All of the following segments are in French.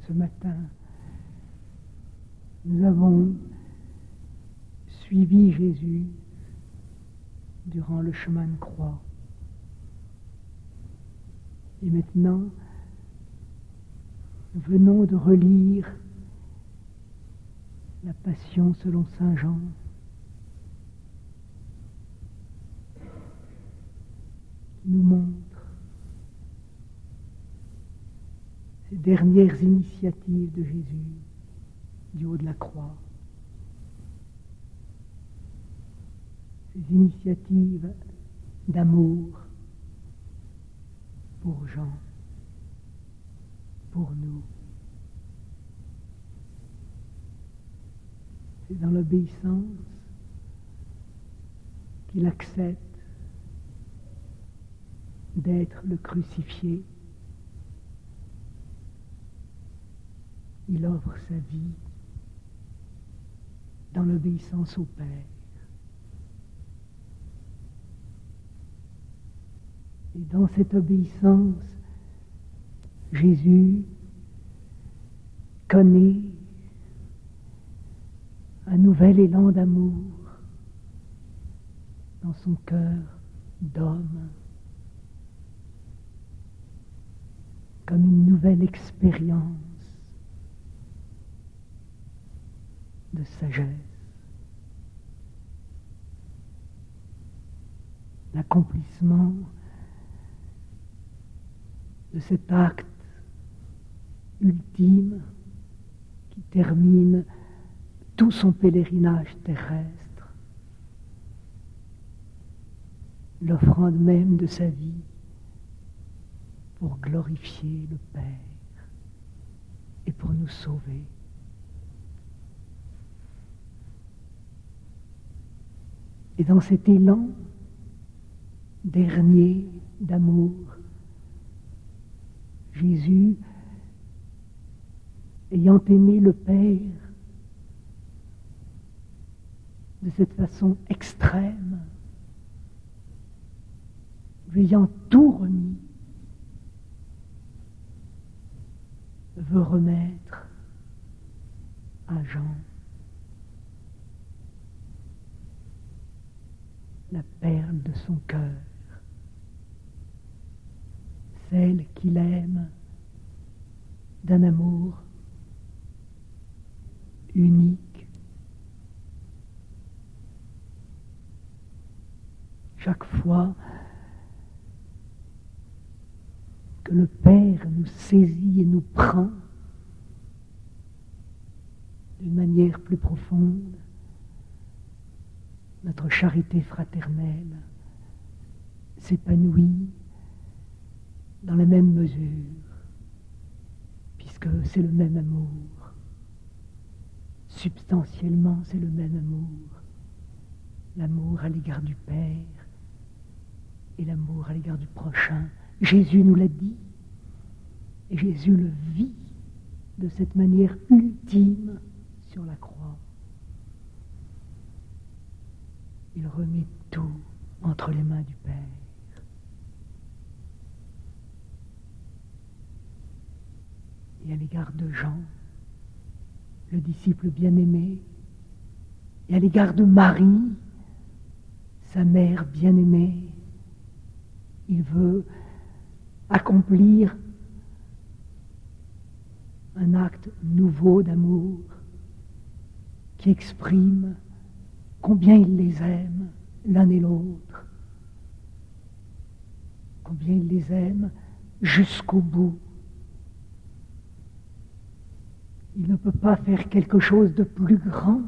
ce matin, nous avons suivi Jésus durant le chemin de croix. Et maintenant, nous venons de relire la Passion selon saint Jean. Qui nous montre ces dernières initiatives de Jésus du haut de la croix. Ces initiatives d'amour pour Jean, pour nous. C'est dans l'obéissance qu'il accepte d'être le crucifié. Il offre sa vie dans l'obéissance au Père. Et dans cette obéissance, Jésus connaît un nouvel élan d'amour dans son cœur d'homme, comme une nouvelle expérience de sagesse. L'accomplissement de cet acte ultime qui termine tout son pèlerinage terrestre, l'offrande même de sa vie pour glorifier le Père et pour nous sauver. Et dans cet élan dernier d'amour, Jésus, ayant aimé le Père de cette façon extrême, lui ayant tout remis, veut remettre à Jean la perle de son cœur, celle qu'il aime d'un amour unique. Chaque fois que le Père nous saisit et nous prend d'une manière plus profonde, notre charité fraternelle s'épanouit dans la même mesure, puisque c'est le même amour. Substantiellement, c'est le même amour. L'amour à l'égard du Père et l'amour à l'égard du prochain. Jésus nous l'a dit, et Jésus le vit de cette manière ultime sur la croix. Il remet tout entre les mains du Père. Et à l'égard de Jean, le disciple bien-aimé, et à l'égard de Marie, sa mère bien-aimée, il veut accomplir un acte nouveau d'amour qui exprime combien il les aime l'un et l'autre, combien il les aime jusqu'au bout. Il ne peut pas faire quelque chose de plus grand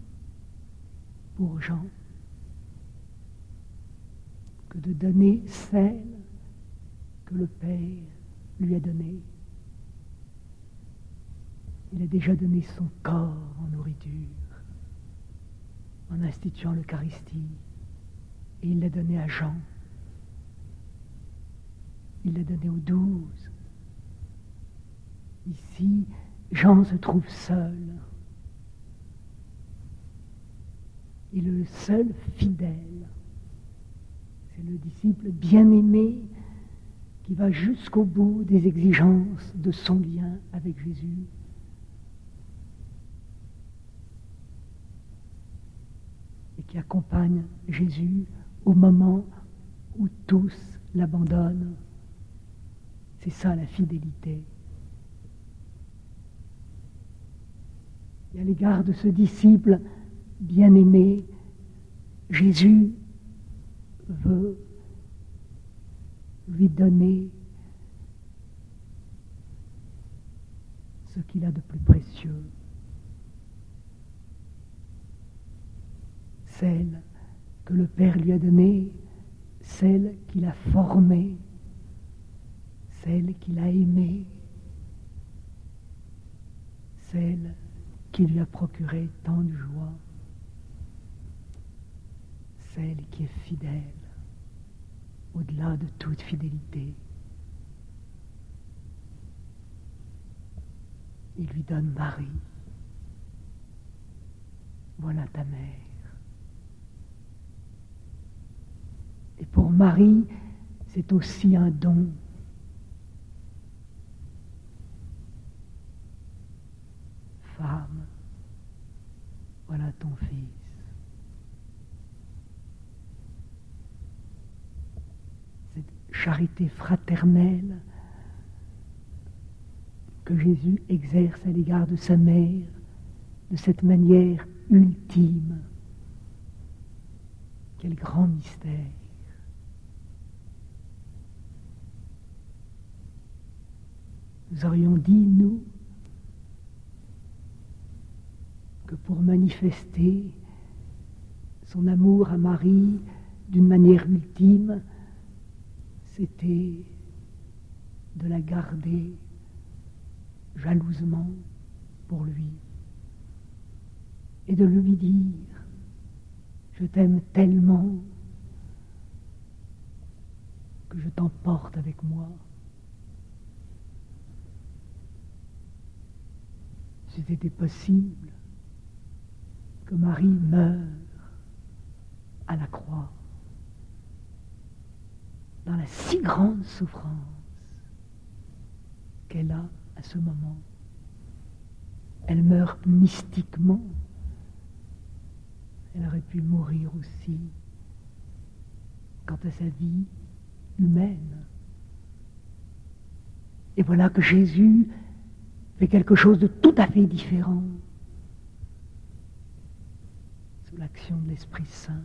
pour Jean que de donner celle que le Père lui a donnée. Il a déjà donné son corps en nourriture, en instituant l'Eucharistie, et il l'a donné à Jean. Il l'a donné aux 12. Ici, Jean se trouve seul. Il est le seul fidèle. C'est le disciple bien-aimé qui va jusqu'au bout des exigences de son lien avec Jésus. Et qui accompagne Jésus au moment où tous l'abandonnent. C'est ça la fidélité. Et à l'égard de ce disciple bien-aimé, Jésus veut lui donner ce qu'il a de plus précieux, celle que le Père lui a donnée, celle qu'il a formée, celle qu'il a aimée, celle qui lui a procuré tant de joie, celle qui est fidèle au-delà de toute fidélité. Il lui donne Marie. Voilà ta mère. Et pour Marie, c'est aussi un don. Femme, voilà ton fils. Cette charité fraternelle que Jésus exerce à l'égard de sa mère, de cette manière ultime. Quel grand mystère. Nous aurions dit, nous, que pour manifester son amour à Marie d'une manière ultime, c'était de la garder jalousement pour lui et de lui dire « Je t'aime tellement que je t'emporte avec moi ». Si c'était possible que Marie meure à la croix, dans la si grande souffrance qu'elle a à ce moment. Elle meurt mystiquement. Elle aurait pu mourir aussi quant à sa vie humaine. Et voilà que Jésus fait quelque chose de tout à fait différent sous l'action de l'Esprit Saint.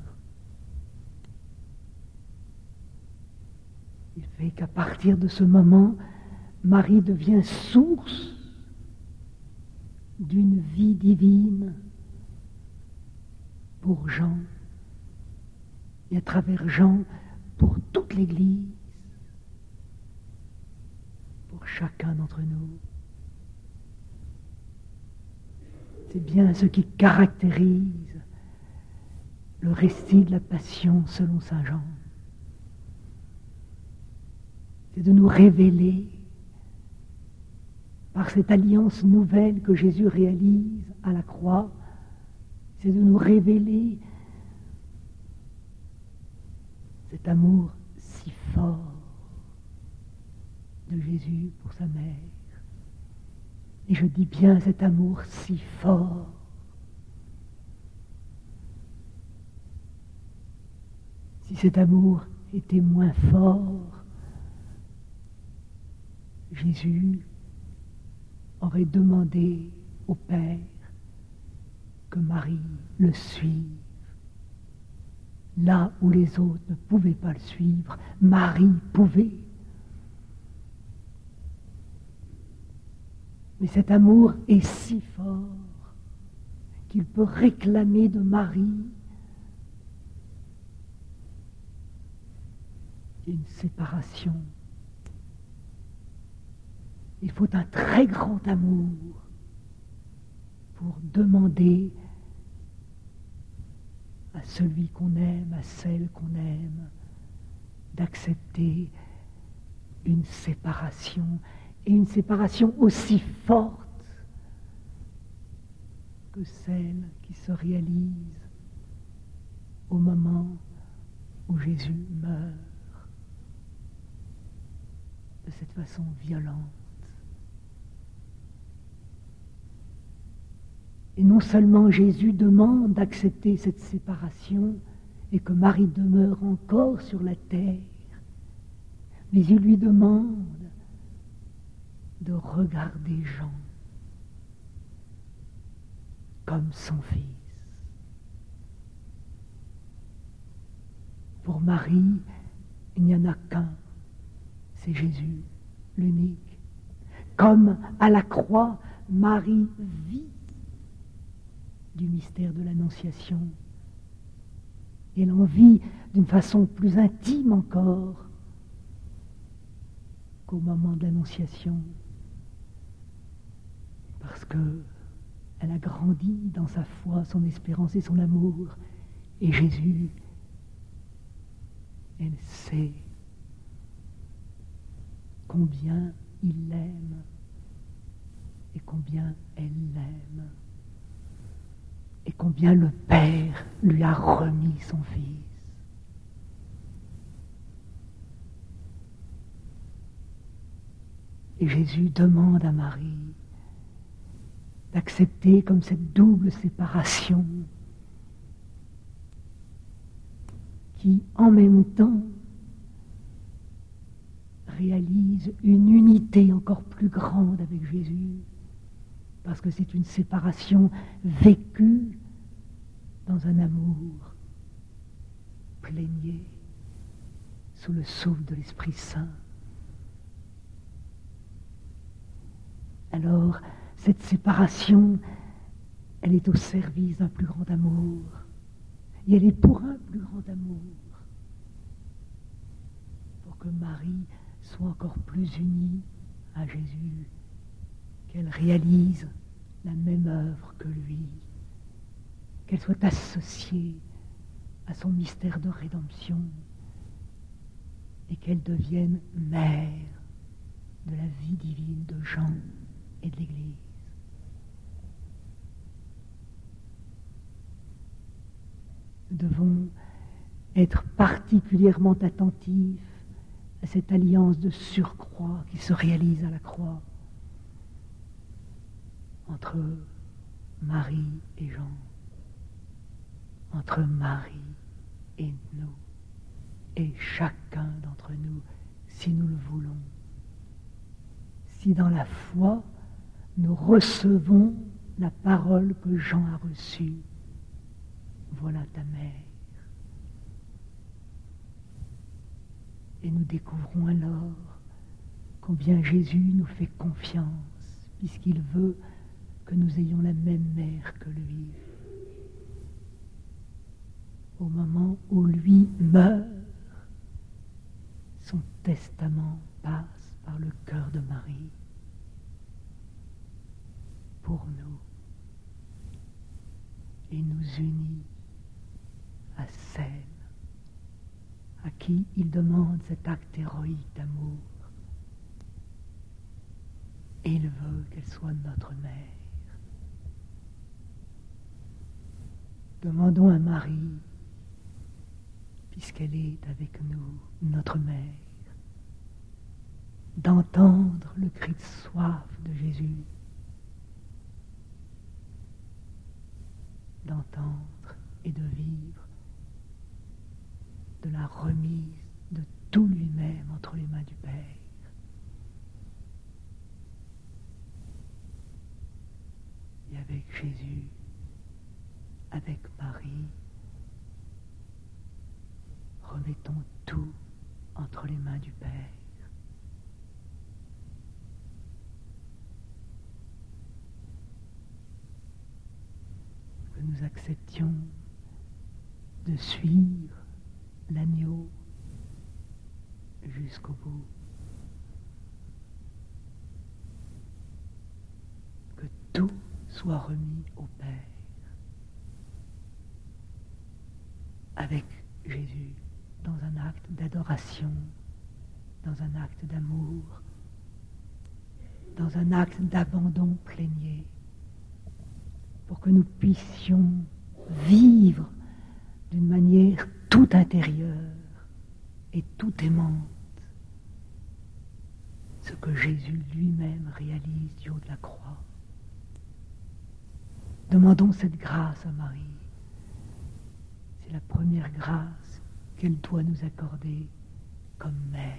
Il fait qu'à partir de ce moment, Marie devient source d'une vie divine pour Jean et à travers Jean pour toute l'Église, pour chacun d'entre nous. C'est bien ce qui caractérise le récit de la Passion selon saint Jean. C'est de nous révéler, par cette alliance nouvelle que Jésus réalise à la croix, c'est de nous révéler cet amour si fort de Jésus pour sa mère. Et je dis bien cet amour si fort. Si cet amour était moins fort, Jésus aurait demandé au Père que Marie le suive. Là où les autres ne pouvaient pas le suivre, Marie pouvait. Mais cet amour est si fort qu'il peut réclamer de Marie une séparation. Il faut un très grand amour pour demander à celui qu'on aime, à celle qu'on aime, d'accepter une séparation, et une séparation aussi forte que celle qui se réalise au moment où Jésus meurt. de cette façon violente. Et non seulement Jésus demande d'accepter cette séparation et que Marie demeure encore sur la terre, mais il lui demande de regarder Jean comme son fils. Pour Marie, il n'y en a qu'un, c'est Jésus, l'unique. Comme à la croix, Marie vit du mystère de l'Annonciation. Et elle en vit d'une façon plus intime encore qu'au moment de l'Annonciation. Parce qu'elle a grandi dans sa foi, son espérance et son amour. Et Jésus, elle sait combien il l'aime et combien elle l'aime. Et combien le Père lui a remis son Fils. Et Jésus demande à Marie d'accepter comme cette double séparation qui, en même temps, réalise une unité encore plus grande avec Jésus. Parce que c'est une séparation vécue dans un amour plaigné sous le souffle de l'Esprit Saint. Alors, cette séparation, elle est au service d'un plus grand amour. Et elle est pour un plus grand amour. Pour que Marie soit encore plus unie à Jésus, qu'elle réalise la même œuvre que lui, qu'elle soit associée à son mystère de rédemption et qu'elle devienne mère de la vie divine de Jean et de l'Église. Nous devons être particulièrement attentifs à cette alliance de surcroît qui se réalise à la croix entre Marie et Jean, entre Marie et nous, et chacun d'entre nous, si nous le voulons. Si dans la foi, nous recevons la parole que Jean a reçue, voilà ta mère. Et nous découvrons alors combien Jésus nous fait confiance, puisqu'il veut que nous ayons la même mère que lui. Au moment où lui meurt, son testament passe par le cœur de Marie pour nous et nous unit à celle à qui il demande cet acte héroïque d'amour. Et il veut qu'elle soit notre mère. Demandons à Marie, puisqu'elle est avec nous, notre mère, d'entendre le cri de soif de Jésus, d'entendre et de vivre de la remise de tout lui-même entre les mains du Père. Et avec Jésus, avec Marie, remettons tout entre les mains du Père. Que nous acceptions de suivre l'agneau jusqu'au bout. Que tout soit remis au Père. Avec Jésus, dans un acte d'adoration, dans un acte d'amour, dans un acte d'abandon plénier, pour que nous puissions vivre d'une manière tout intérieure et tout aimante ce que Jésus lui-même réalise du haut de la croix. Demandons cette grâce à Marie. C'est la première grâce qu'elle doit nous accorder comme mère.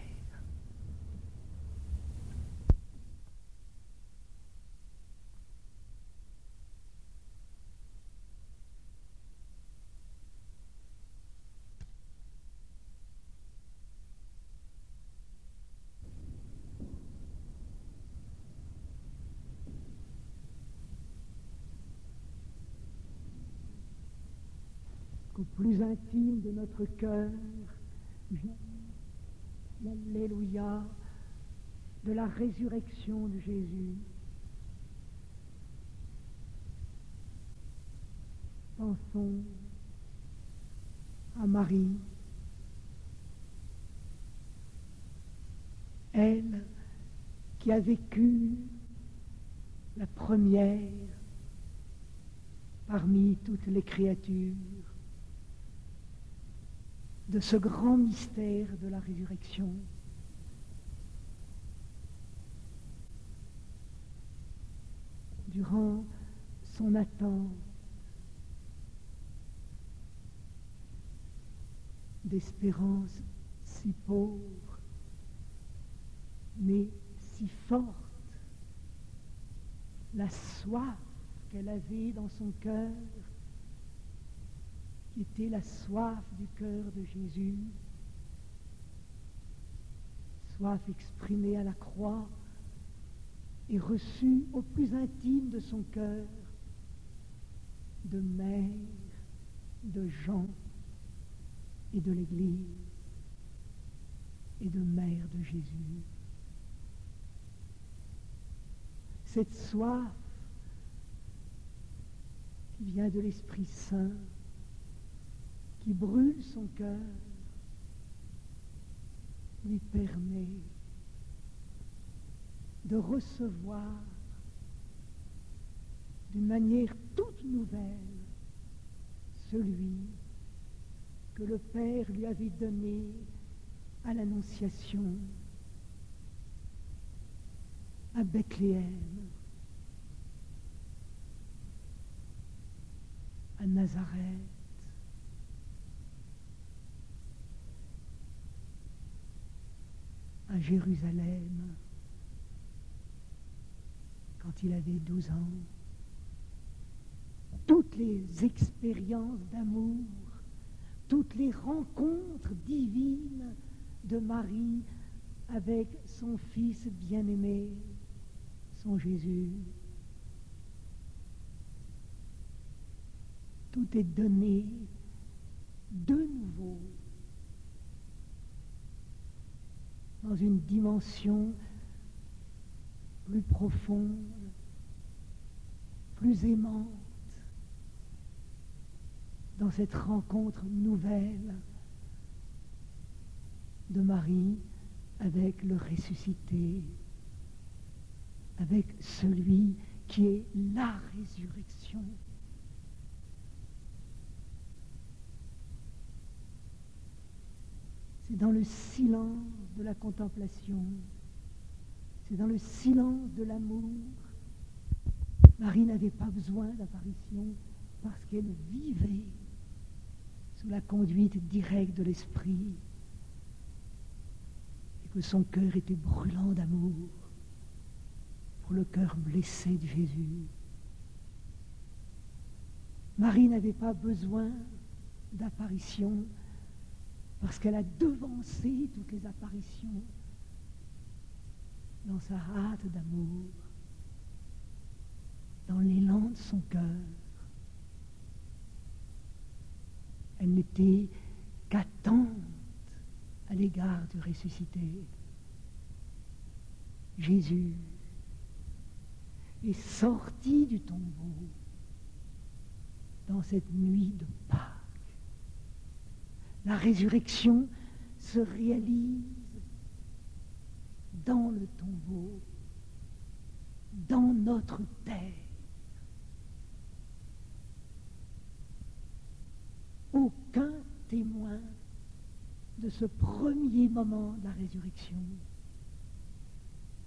Qu'au plus intime de notre cœur, l'Alléluia de la résurrection de Jésus. Pensons à Marie, elle qui a vécu la première parmi toutes les créatures de ce grand mystère de la résurrection. Durant son attente d'espérance si pauvre, mais si forte, la soif qu'elle avait dans son cœur, qui était la soif du cœur de Jésus, soif exprimée à la croix et reçue au plus intime de son cœur, de mère, de Jean et de l'Église et de mère de Jésus. Cette soif qui vient de l'Esprit Saint, qui brûle son cœur, lui permet de recevoir d'une manière toute nouvelle celui que le Père lui avait donné à l'Annonciation, à Bethléem, à Nazareth, à Jérusalem, quand il avait 12 ans. Toutes les expériences d'amour, toutes les rencontres divines de Marie avec son Fils bien-aimé, son Jésus. Tout est donné de nouveau dans une dimension plus profonde, plus aimante, dans cette rencontre nouvelle de Marie avec le ressuscité, avec celui qui est la résurrection. C'est dans le silence de la contemplation, c'est dans le silence de l'amour. Marie n'avait pas besoin d'apparition parce qu'elle vivait sous la conduite directe de l'Esprit et que son cœur était brûlant d'amour pour le cœur blessé de Jésus. Marie n'avait pas besoin d'apparition parce qu'elle a devancé toutes les apparitions dans sa hâte d'amour, dans l'élan de son cœur. Elle n'était qu'attente à l'égard du ressuscité. Jésus est sorti du tombeau dans cette nuit de Pâques. La résurrection se réalise dans le tombeau, dans notre terre. Aucun témoin de ce premier moment de la résurrection.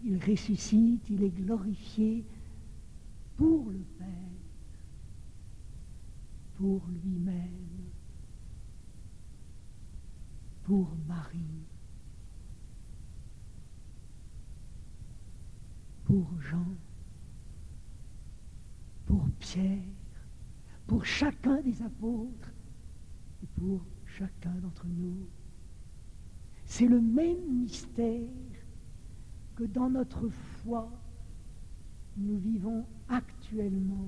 il ressuscite, il est glorifié pour le Père, pour lui-même, pour Marie, pour Jean, pour Pierre, pour chacun des apôtres et pour chacun d'entre nous. C'est le même mystère que dans notre foi, nous vivons actuellement,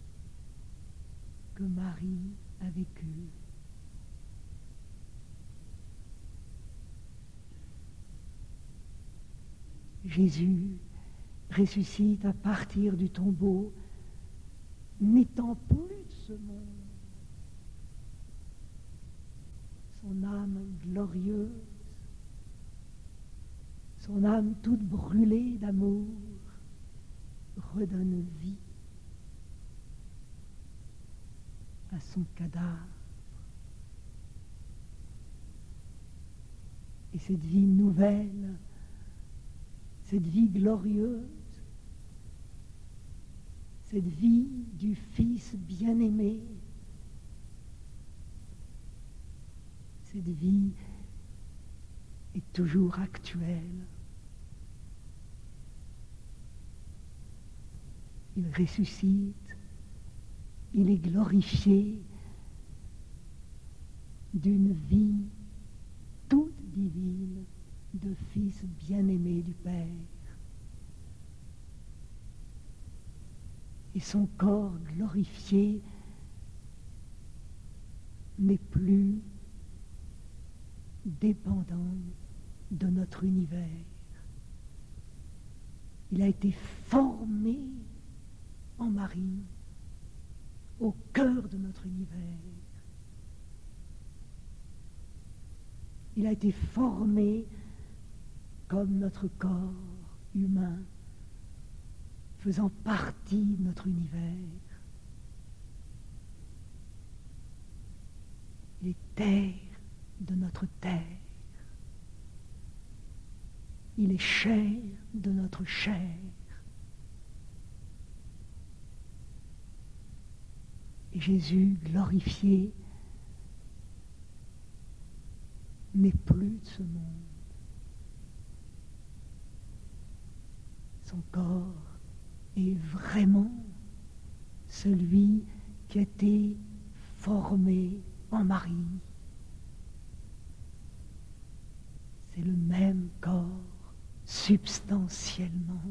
que Marie a vécu. Jésus ressuscite à partir du tombeau, n'étant plus de ce monde. Son âme glorieuse, son âme toute brûlée d'amour, redonne vie à son cadavre. Et cette vie nouvelle, cette vie glorieuse, cette vie du Fils bien-aimé, cette vie est toujours actuelle. Il ressuscite, il est glorifié d'une vie toute divine de Fils bien-aimé du Père. Et son corps glorifié n'est plus dépendant de notre univers. Il a été formé en Marie, au cœur de notre univers. Il a été formé comme notre corps humain, faisant partie de notre univers. Il est terre de notre terre. Il est chair de notre chair. Et Jésus, glorifié, n'est plus de ce monde. Son corps est vraiment celui qui a été formé en Marie. C'est le même corps, substantiellement.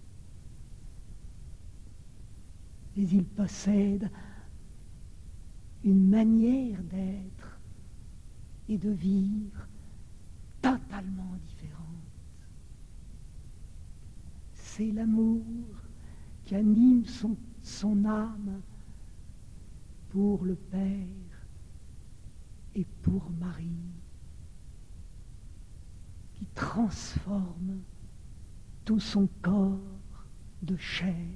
Mais il possède une manière d'être et de vivre totalement différente. C'est l'amour qui anime son âme pour le Père et pour Marie, qui transforme tout son corps de chair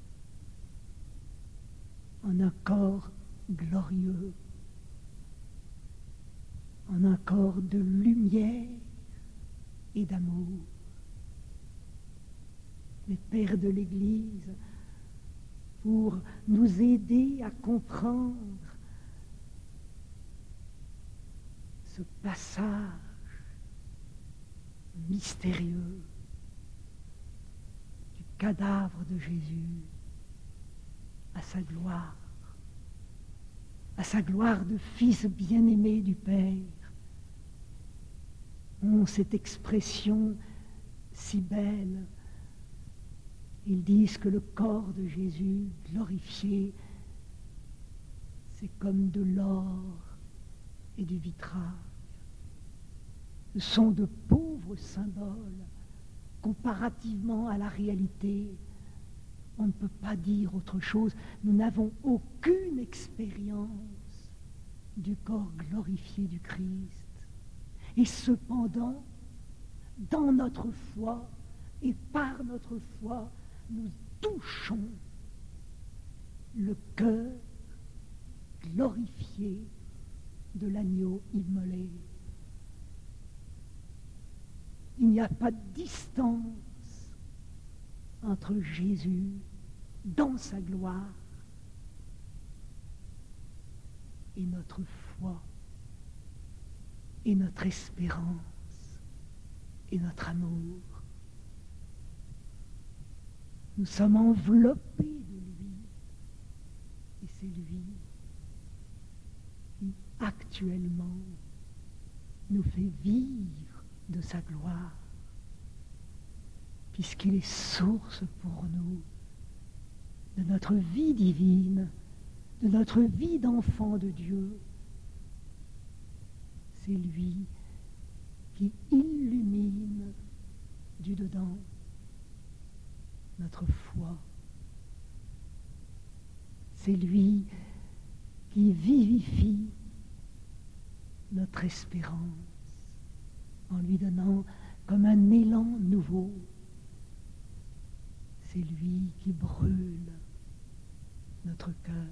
en un corps glorieux, en un corps de lumière et d'amour. Les pères de l'Église, pour nous aider à comprendre ce passage mystérieux du cadavre de Jésus à sa gloire de Fils bien-aimé du Père, ont cette expression si belle. Ils disent que le corps de Jésus glorifié, c'est comme de l'or et du vitrail. Ce sont de pauvres symboles comparativement à la réalité. On ne peut pas dire autre chose. Nous n'avons aucune expérience du corps glorifié du Christ. Et cependant, dans notre foi et par notre foi, nous touchons le cœur glorifié de l'agneau immolé. Il n'y a pas de distance entre Jésus dans sa gloire et notre foi et notre espérance et notre amour. Nous sommes enveloppés de lui et c'est lui qui actuellement nous fait vivre de sa gloire, puisqu'il est source pour nous de notre vie divine, de notre vie d'enfant de Dieu. C'est lui qui illumine du dedans notre foi. C'est lui qui vivifie notre espérance en lui donnant comme un élan nouveau. C'est lui qui brûle notre cœur.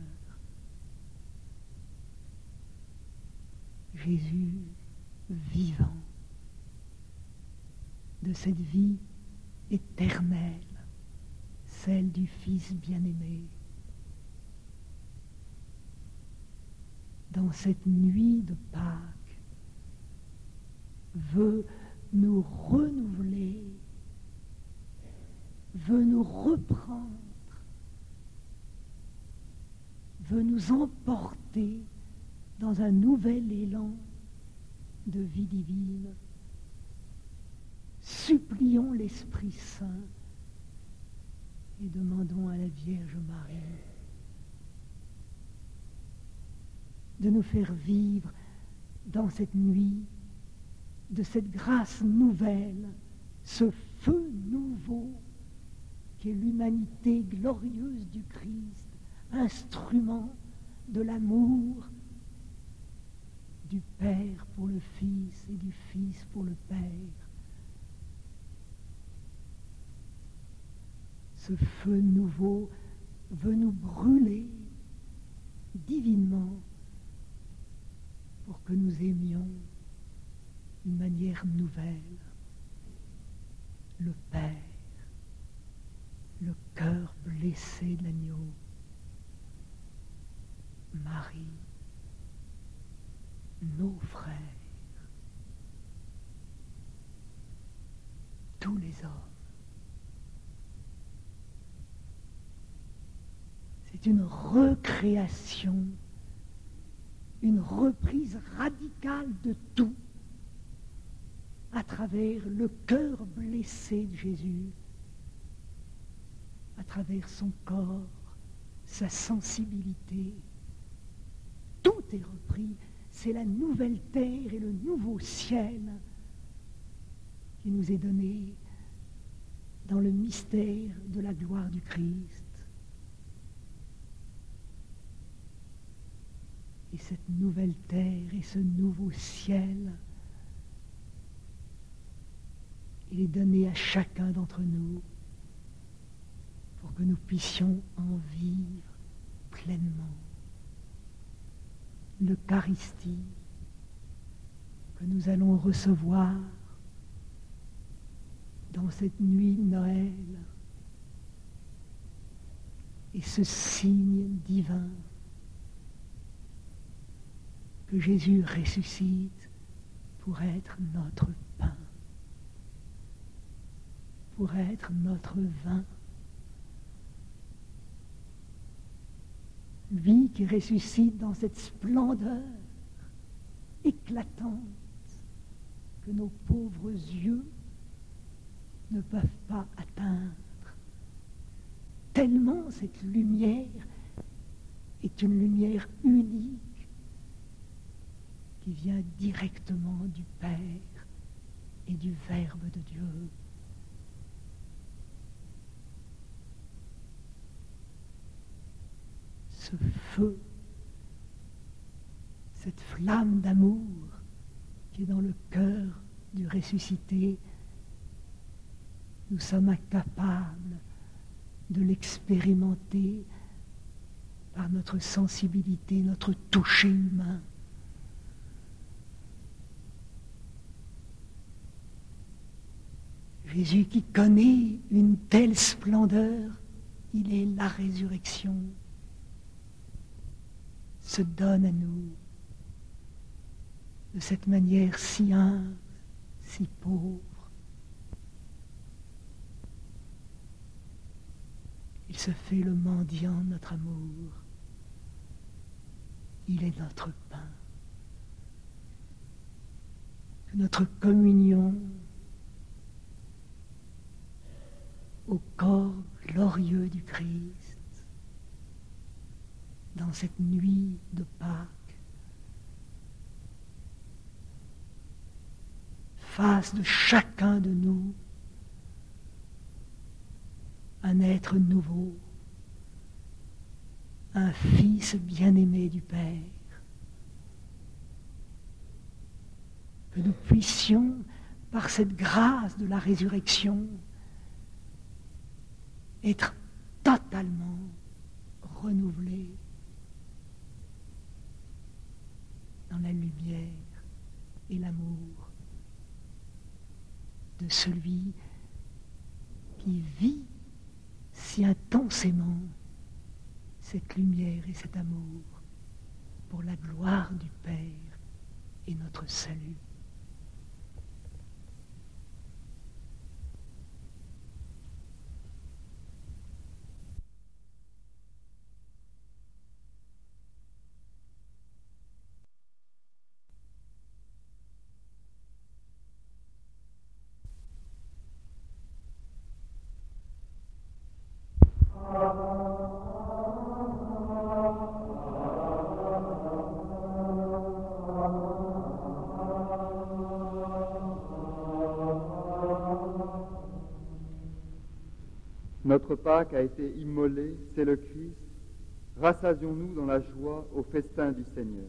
Jésus vivant de cette vie éternelle, celle du Fils bien-aimé. Dans cette nuit de Pâques, veut nous renouveler, veut nous reprendre, veut nous emporter dans un nouvel élan de vie divine. Supplions l'Esprit Saint et demandons à la Vierge Marie de nous faire vivre dans cette nuit de cette grâce nouvelle, ce feu nouveau qui est l'humanité glorieuse du Christ, instrument de l'amour du Père pour le Fils et du Fils pour le Père. Ce feu nouveau veut nous brûler divinement pour que nous aimions d'une manière nouvelle le Père, le cœur blessé de l'agneau, Marie, nos frères, tous les hommes. C'est une recréation, une reprise radicale de tout à travers le cœur blessé de Jésus, à travers son corps, sa sensibilité. Tout est repris. C'est la nouvelle terre et le nouveau ciel qui nous est donné dans le mystère de la gloire du Christ. Et cette nouvelle terre et ce nouveau ciel, il est donné à chacun d'entre nous pour que nous puissions en vivre pleinement. L'Eucharistie que nous allons recevoir dans cette nuit de Noël et ce signe divin que Jésus ressuscite pour être notre pain, pour être notre vin. Lui qui ressuscite dans cette splendeur éclatante que nos pauvres yeux ne peuvent pas atteindre. Tellement cette lumière est une lumière unique qui vient directement du Père et du Verbe de Dieu. Ce feu, cette flamme d'amour qui est dans le cœur du ressuscité, nous sommes incapables de l'expérimenter par notre sensibilité, notre toucher humain. Jésus qui connaît une telle splendeur, il est la résurrection, se donne à nous de cette manière si humble, si pauvre. Il se fait le mendiant de notre amour. Il est notre pain. Que notre communion au corps glorieux du Christ, dans cette nuit de Pâques, fasse de chacun de nous un être nouveau, un fils bien-aimé du Père. Que nous puissions, par cette grâce de la résurrection, être totalement renouvelés dans la lumière et l'amour de celui qui vit si intensément cette lumière et cet amour pour la gloire du Père et notre salut. Notre Pâque a été immolée, c'est le Christ. Rassasions-nous dans la joie au festin du Seigneur.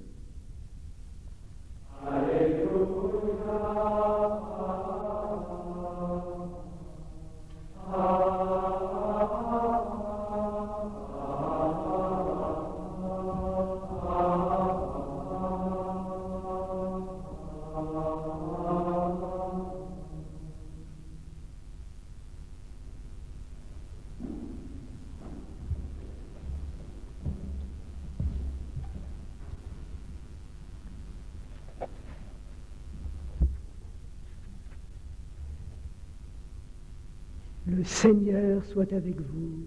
Le Seigneur soit avec vous.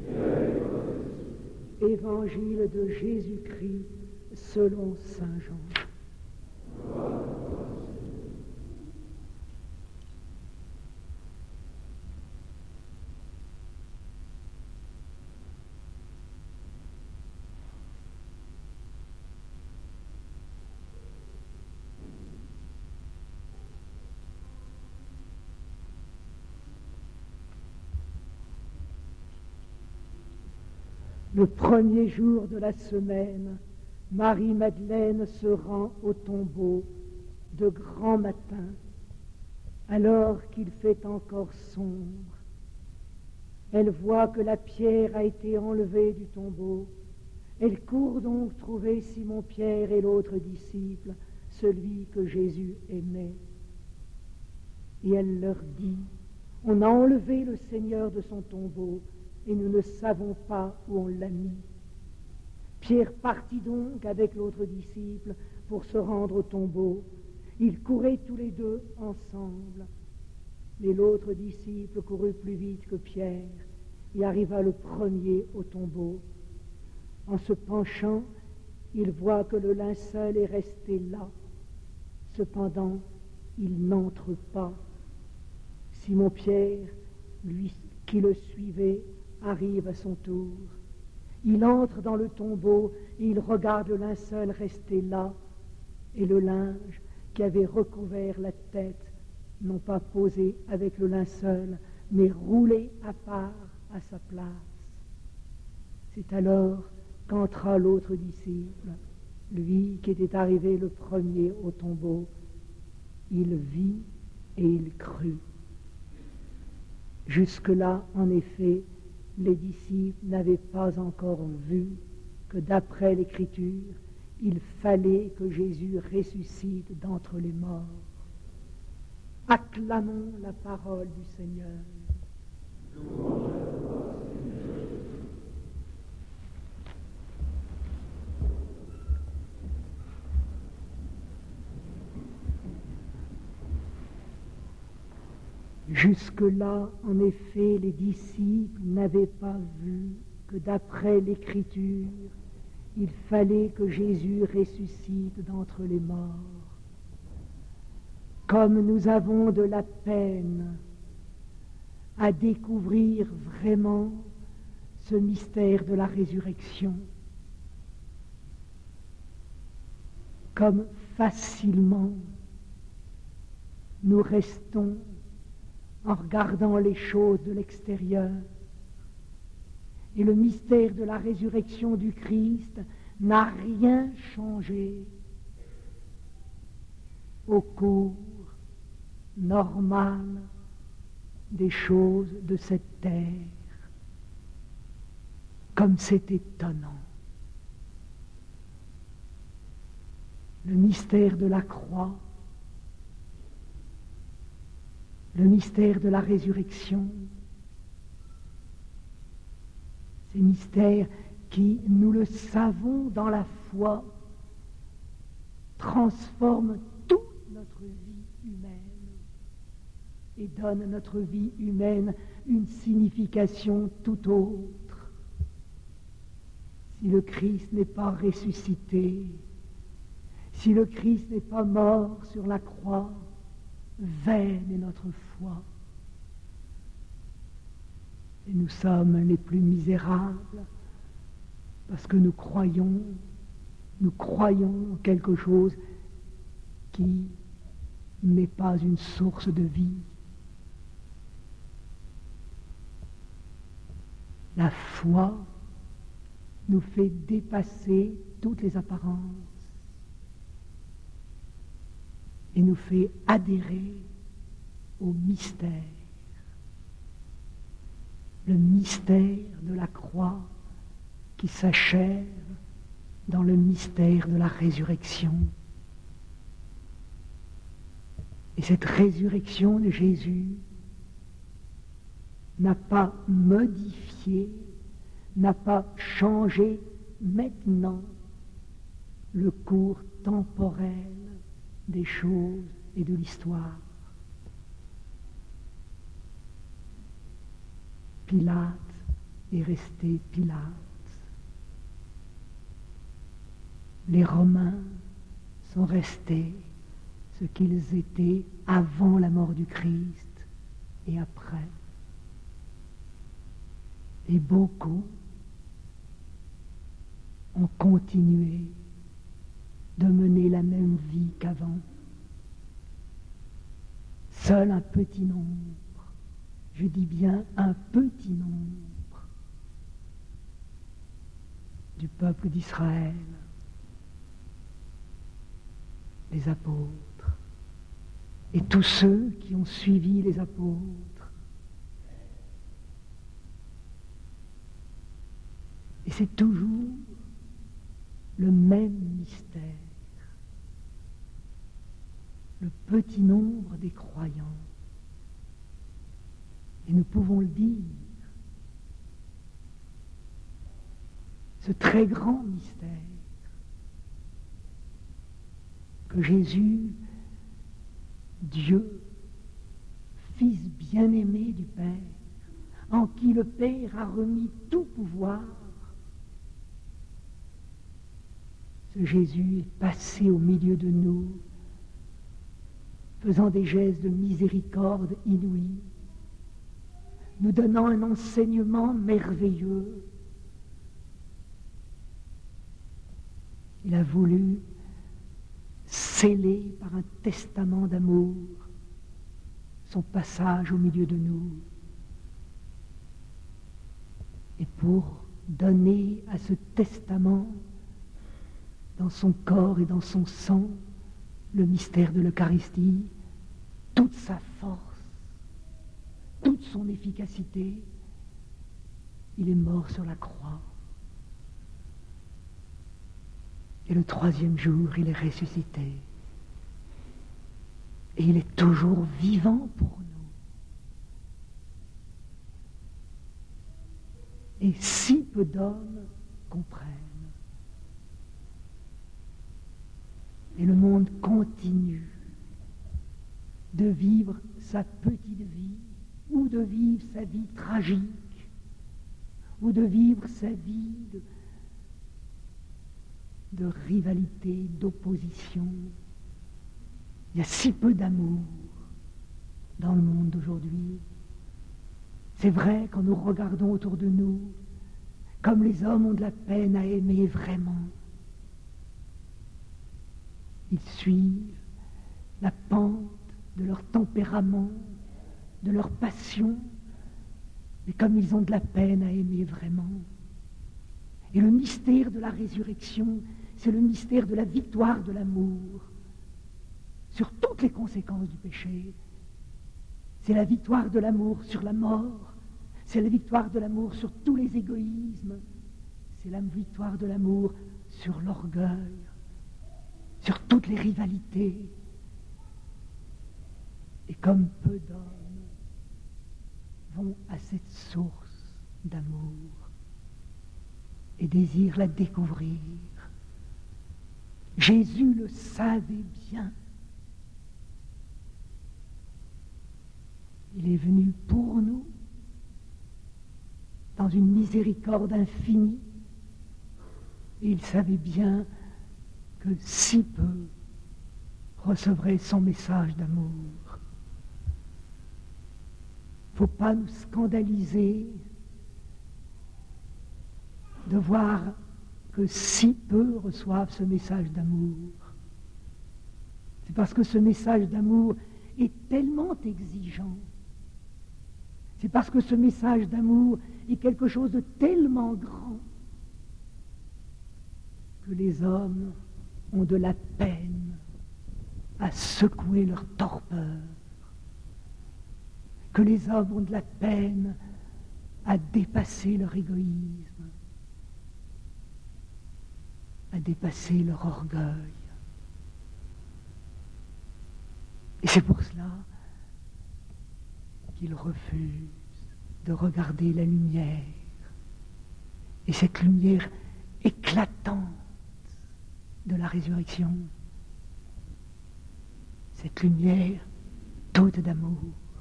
Évangile de Jésus-Christ selon saint Jean. Le premier jour de la semaine, Marie-Madeleine se rend au tombeau de grand matin, alors qu'il fait encore sombre. Elle voit que la pierre a été enlevée du tombeau. Elle court donc trouver Simon-Pierre et l'autre disciple, celui que Jésus aimait. Et elle leur dit, « On a enlevé le Seigneur de son tombeau, et nous ne savons pas où on l'a mis. » Pierre partit donc avec l'autre disciple pour se rendre au tombeau. Ils couraient tous les deux ensemble. Mais l'autre disciple courut plus vite que Pierre et arriva le premier au tombeau. En se penchant, il voit que le linceul est resté là. Cependant, il n'entre pas. Simon-Pierre, lui qui le suivait, arrive à son tour. Il entre dans le tombeau et il regarde le linceul resté là et le linge qui avait recouvert la tête, non pas posé avec le linceul, mais roulé à part à sa place. C'est alors qu'entra l'autre disciple, lui qui était arrivé le premier au tombeau. Il vit et il crut. Jusque-là, en effet, les disciples n'avaient pas encore vu que d'après l'Écriture, il fallait que Jésus ressuscite d'entre les morts. Acclamons la parole du Seigneur. Jusque-là, en effet, les disciples n'avaient pas vu que d'après l'Écriture, il fallait que Jésus ressuscite d'entre les morts. Comme nous avons de la peine à découvrir vraiment ce mystère de la résurrection, comme facilement nous restons en regardant les choses de l'extérieur. Et le mystère de la résurrection du Christ n'a rien changé au cours normal des choses de cette terre. Comme c'est étonnant. Le mystère de la croix, le mystère de la résurrection, ces mystères qui, nous le savons dans la foi, transforment toute notre vie humaine et donnent à notre vie humaine une signification tout autre. Si le Christ n'est pas ressuscité, si le Christ n'est pas mort sur la croix, vaine est notre foi. Et nous sommes les plus misérables parce que nous croyons en quelque chose qui n'est pas une source de vie. La foi nous fait dépasser toutes les apparences et nous fait adhérer au mystère. Le mystère de la croix qui s'achève dans le mystère de la résurrection. Et cette résurrection de Jésus n'a pas modifié, n'a pas changé maintenant le cours temporel des choses et de l'histoire. Pilate est resté Pilate. Les Romains sont restés ce qu'ils étaient avant la mort du Christ et après. Et beaucoup ont continué de mener la même vie qu'avant. Seul un petit nombre, je dis bien un petit nombre, du peuple d'Israël, les apôtres, et tous ceux qui ont suivi les apôtres. Et c'est toujours le même mystère. Le petit nombre des croyants. Et nous pouvons le dire. Ce très grand mystère que Jésus, Dieu, Fils bien-aimé du Père, en qui le Père a remis tout pouvoir, ce Jésus est passé au milieu de nous, faisant des gestes de miséricorde inouïs, nous donnant un enseignement merveilleux. Il a voulu sceller par un testament d'amour son passage au milieu de nous. Et pour donner à ce testament, dans son corps et dans son sang, le mystère de l'Eucharistie, toute sa force, toute son efficacité, il est mort sur la croix. Et le troisième jour, il est ressuscité. Et il est toujours vivant pour nous. Et si peu d'hommes comprennent. Et le monde continue de vivre sa petite vie, ou de vivre sa vie tragique, ou de vivre sa vie de rivalité, d'opposition. Il y a si peu d'amour dans le monde d'aujourd'hui. C'est vrai, quand nous regardons autour de nous, comme les hommes ont de la peine à aimer vraiment. Ils suivent la pente de leur tempérament, de leur passion, mais comme ils ont de la peine à aimer vraiment. Et le mystère de la résurrection, c'est le mystère de la victoire de l'amour sur toutes les conséquences du péché. C'est la victoire de l'amour sur la mort, c'est la victoire de l'amour sur tous les égoïsmes, c'est la victoire de l'amour sur l'orgueil, sur toutes les rivalités. Et comme peu d'hommes vont à cette source d'amour et désirent la découvrir, Jésus le savait bien. Il est venu pour nous dans une miséricorde infinie et il savait bien que si peu recevraient son message d'amour. Il ne faut pas nous scandaliser de voir que si peu reçoivent ce message d'amour. C'est parce que ce message d'amour est tellement exigeant. C'est parce que ce message d'amour est quelque chose de tellement grand que les hommes ont de la peine à secouer leur torpeur, que les hommes ont de la peine à dépasser leur égoïsme, à dépasser leur orgueil. Et c'est pour cela qu'ils refusent de regarder la lumière, et cette lumière éclatante de la résurrection, cette lumière toute d'amour.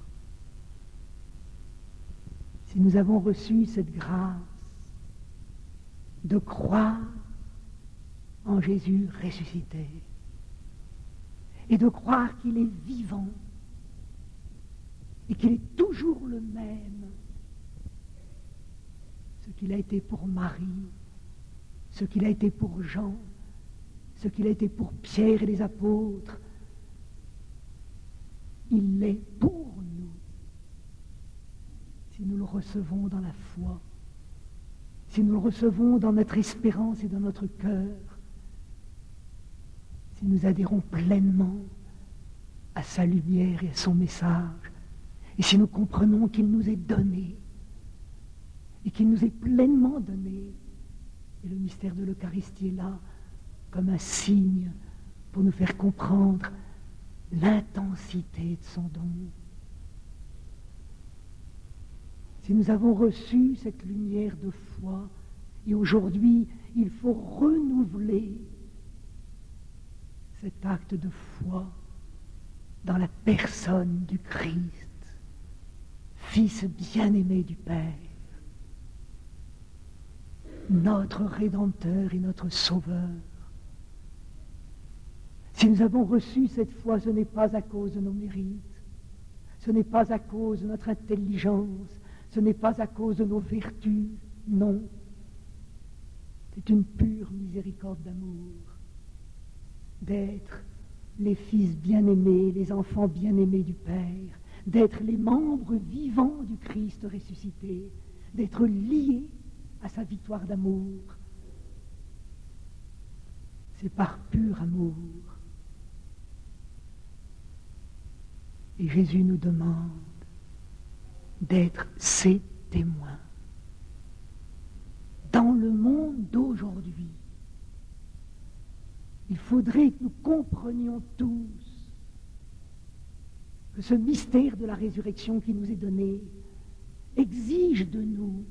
Si nous avons reçu cette grâce de croire en Jésus ressuscité et de croire qu'il est vivant et qu'il est toujours le même, ce qu'il a été pour Marie, ce qu'il a été pour Jean, ce qu'il a été pour Pierre et les apôtres, il l'est pour nous. Si nous le recevons dans la foi, si nous le recevons dans notre espérance et dans notre cœur, si nous adhérons pleinement à sa lumière et à son message, et si nous comprenons qu'il nous est donné, et qu'il nous est pleinement donné, et le mystère de l'Eucharistie est là comme un signe pour nous faire comprendre l'intensité de son don. Si nous avons reçu cette lumière de foi, et aujourd'hui il faut renouveler cet acte de foi dans la personne du Christ, Fils bien-aimé du Père, notre Rédempteur et notre Sauveur. Si nous avons reçu cette foi, ce n'est pas à cause de nos mérites, ce n'est pas à cause de notre intelligence, ce n'est pas à cause de nos vertus, non. C'est une pure miséricorde d'amour, d'être les fils bien-aimés, les enfants bien-aimés du Père, d'être les membres vivants du Christ ressuscité, d'être liés à sa victoire d'amour. C'est par pur amour. Et Jésus nous demande d'être ses témoins dans le monde d'aujourd'hui. Il faudrait que nous comprenions tous que ce mystère de la résurrection qui nous est donné exige de nous,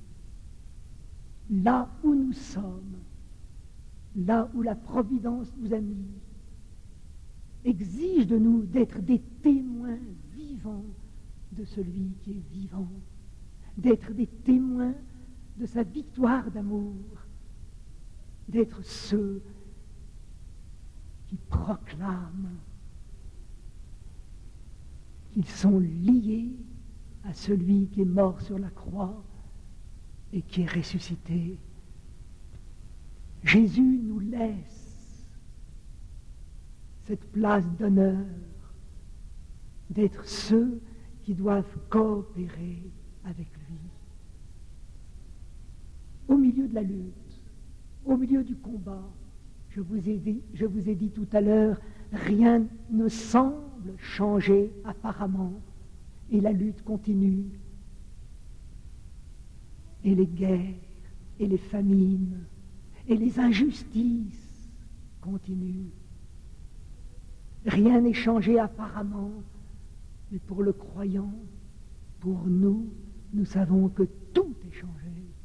là où nous sommes, là où la providence nous a mis, exige de nous d'être des témoins vivants de celui qui est vivant, d'être des témoins de sa victoire d'amour, d'être ceux qui proclament qu'ils sont liés à celui qui est mort sur la croix et qui est ressuscité. Jésus nous laisse cette place d'honneur d'être ceux qui doivent coopérer avec lui. Au milieu de la lutte, au milieu du combat, je vous ai dit tout à l'heure, rien ne semble changer apparemment, et la lutte continue. Et les guerres, et les famines, et les injustices continuent. Rien n'est changé apparemment, mais pour le croyant, pour nous, nous savons que tout est changé.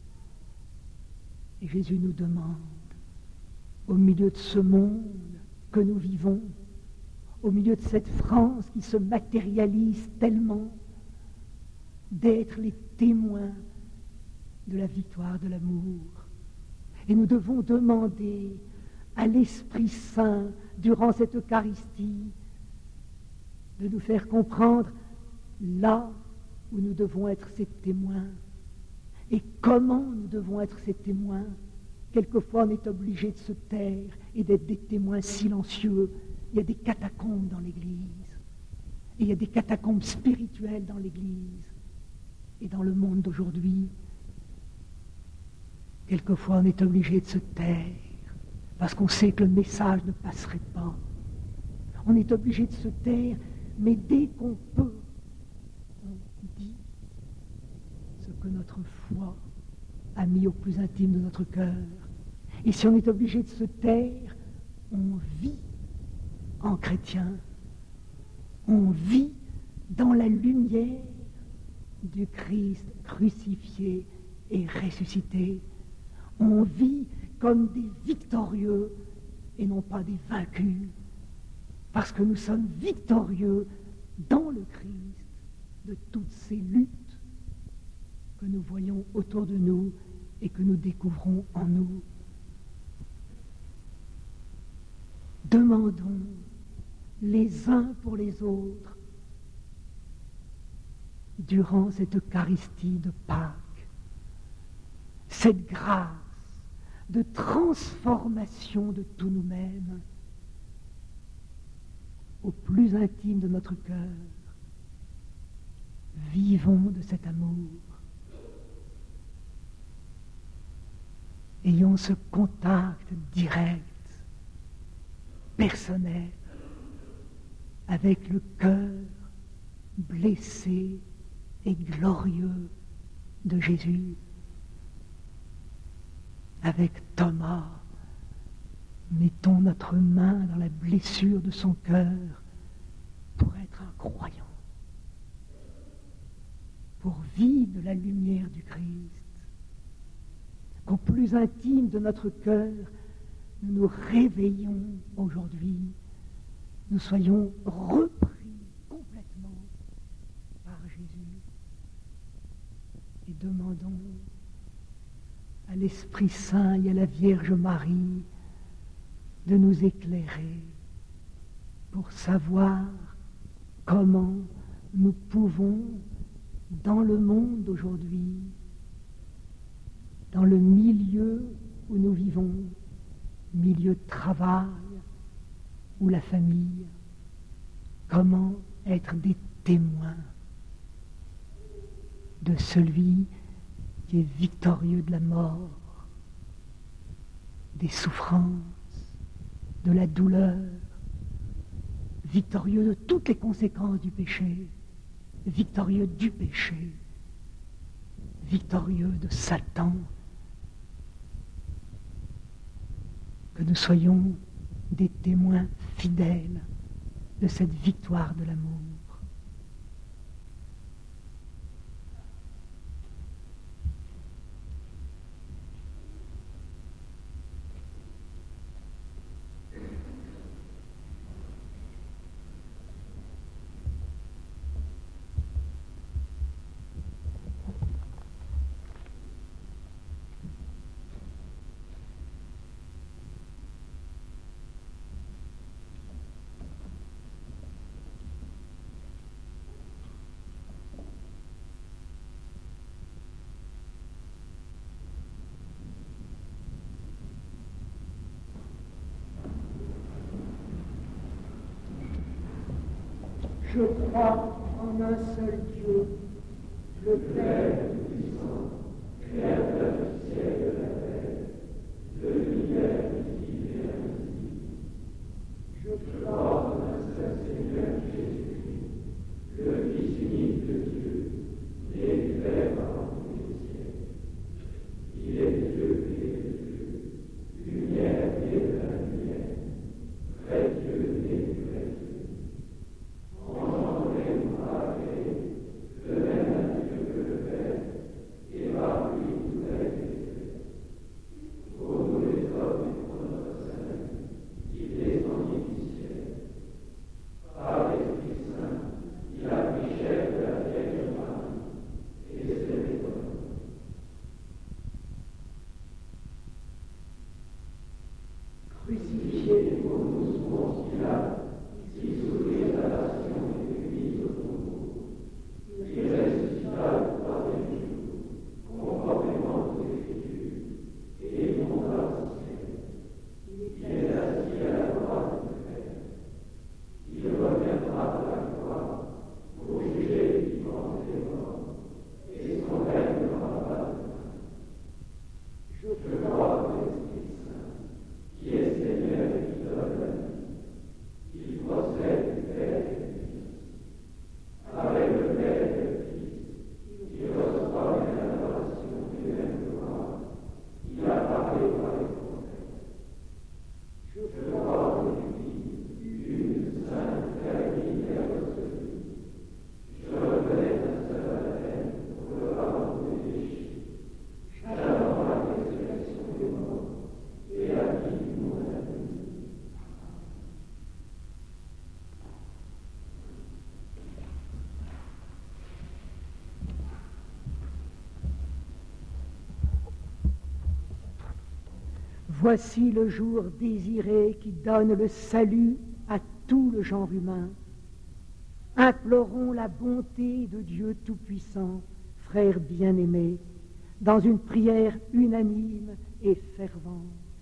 Et Jésus nous demande, au milieu de ce monde que nous vivons, au milieu de cette France qui se matérialise tellement, d'être les témoins de la victoire de l'amour. Et nous devons demander à l'Esprit Saint, durant cette Eucharistie, de nous faire comprendre là où nous devons être ces témoins et comment nous devons être ces témoins. Quelquefois, on est obligé de se taire et d'être des témoins silencieux. Il y a des catacombes dans l'Église. Et il y a des catacombes spirituelles dans l'Église. Et dans le monde d'aujourd'hui, quelquefois, on est obligé de se taire parce qu'on sait que le message ne passerait pas. On est obligé de se taire, mais dès qu'on peut, on dit ce que notre foi a mis au plus intime de notre cœur. Et si on est obligé de se taire, on vit en chrétien. On vit dans la lumière du Christ crucifié et ressuscité. On vit comme des victorieux et non pas des vaincus, parce que nous sommes victorieux dans le Christ de toutes ces luttes que nous voyons autour de nous et que nous découvrons en nous. Demandons les uns pour les autres durant cette Eucharistie de Pâques cette grâce de transformation de tout nous-mêmes au plus intime de notre cœur. Vivons de cet amour. Ayons ce contact direct, personnel, avec le cœur blessé et glorieux de Jésus. Avec Thomas, mettons notre main dans la blessure de son cœur pour être un croyant, pour vivre de la lumière du Christ. Qu'au plus intime de notre cœur, nous nous réveillons aujourd'hui, nous soyons repris complètement par Jésus et demandons à l'Esprit Saint et à la Vierge Marie de nous éclairer pour savoir comment nous pouvons, dans le monde d'aujourd'hui, dans le milieu où nous vivons, milieu de travail ou la famille, comment être des témoins de celui qui est victorieux de la mort, des souffrances, de la douleur, victorieux de toutes les conséquences du péché, victorieux du péché, victorieux de Satan. Que nous soyons des témoins fidèles de cette victoire de l'amour. Je crois en un seul Dieu, le Père Tout-Puissant, Créateur du ciel et de la terre, de l'univers visible et invisible. Je crois en un seul Seigneur Jésus-Christ, le Fils unique de Dieu, né du Père avant tous les siècles. Il est Dieu et Dieu, lumière et de la lumière, vrai Dieu et du vrai Dieu. Engendré ou pas créé, de même nature que le Père, et par lui tout a été fait. Pour nous les hommes et pour notre salut, il descendit du ciel. Par l'Esprit Saint, il a pris chair de la Vierge Marie, et s'est né pour nous. Crucifié pour nous sous Ponce Pilate, il souffrit la passion et fut mis au tombeau. Il ressuscita le troisième jour, conformément aux Écritures, et il monta au ciel. Il est assis à la droite du Père. Il reviendra de la gloire pour juger les vivants et les morts, et son règne n'aura pas de fin. Je crois en l'Esprit Saint, qui est Seigneur et qui donne la vie. Il procède du Père et du Fils. Avec le Père et le Fils, il reçoit une adoration et une gloire. Il a parlé par les prophètes. Je crois en l'Église, une sainte, catholique et apostolique. Je reconnais un seul baptême pour le pardon des péchés. J'attends la résurrection des morts et la vie du monde à venir. Voici le jour désiré qui donne le salut à tout le genre humain. Implorons la bonté de Dieu Tout-Puissant, frères bien-aimés, dans une prière unanime et fervente.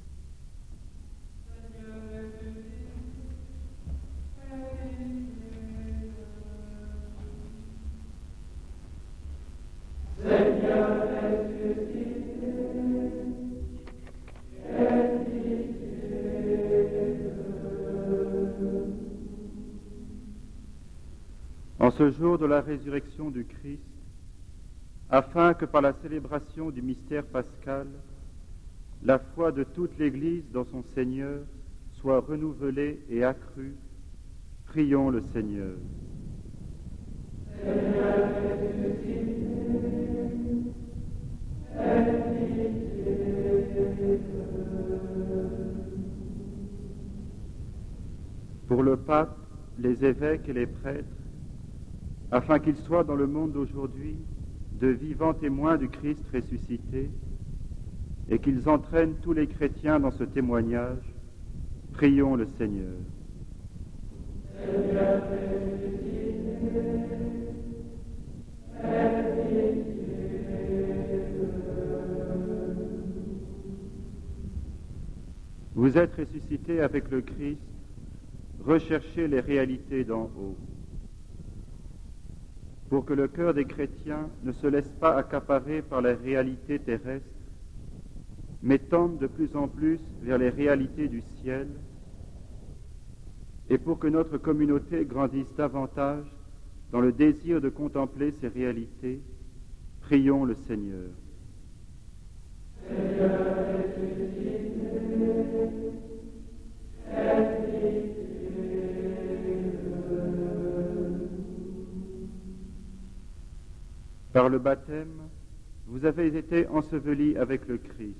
En ce jour de la résurrection du Christ, afin que par la célébration du mystère pascal, la foi de toute l'Église dans son Seigneur soit renouvelée et accrue, prions le Seigneur. Pour le pape, les évêques et les prêtres, afin qu'ils soient dans le monde d'aujourd'hui de vivants témoins du Christ ressuscité, et qu'ils entraînent tous les chrétiens dans ce témoignage, prions le Seigneur. Vous êtes ressuscités avec le Christ, recherchez les réalités d'en haut. Pour que le cœur des chrétiens ne se laisse pas accaparer par les réalités terrestres, mais tende de plus en plus vers les réalités du ciel, et pour que notre communauté grandisse davantage dans le désir de contempler ces réalités, prions le Seigneur. Par le baptême, vous avez été ensevelis avec le Christ.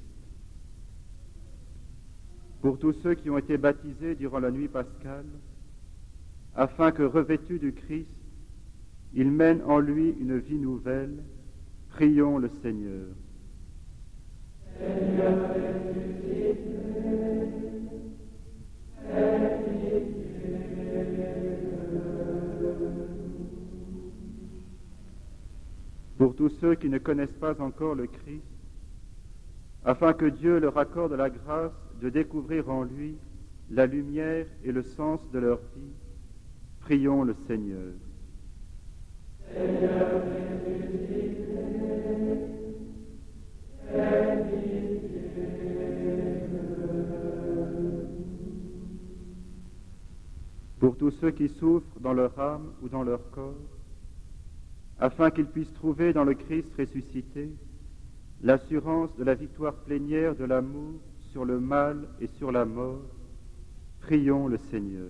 Pour tous ceux qui ont été baptisés durant la nuit pascale, afin que, revêtus du Christ, ils mènent en lui une vie nouvelle, prions le Seigneur. Pour tous ceux qui ne connaissent pas encore le Christ, afin que Dieu leur accorde la grâce de découvrir en lui la lumière et le sens de leur vie, Prions le Seigneur. Pour tous ceux qui souffrent dans leur âme ou dans leur corps, afin qu'ils puissent trouver dans le Christ ressuscité l'assurance de la victoire plénière de l'amour sur le mal et sur la mort, prions le Seigneur.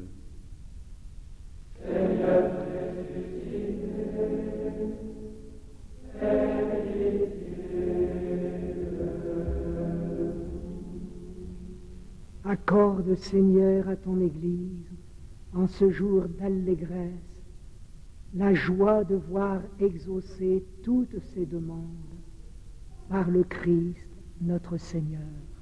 Accorde, Seigneur, à ton Église, en ce jour d'allégresse, la joie de voir exaucer toutes ses demandes par le Christ notre Seigneur.